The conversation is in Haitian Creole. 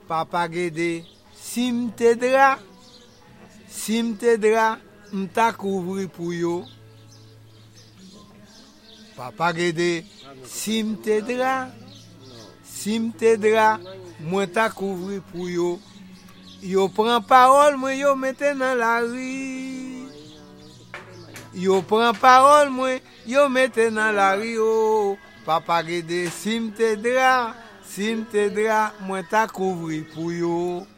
Papa Gede, si m'tedra, m'ta couvri pour yo. Papa Gede, si m'tedra, moi ta couvri pour yo. Yo prend parole, moi yo mette dans la rue. Yo prend parole, moi yo mette dans la rue. Oh. Papa Gede, si m'tedra, moi ta couvri pour yo.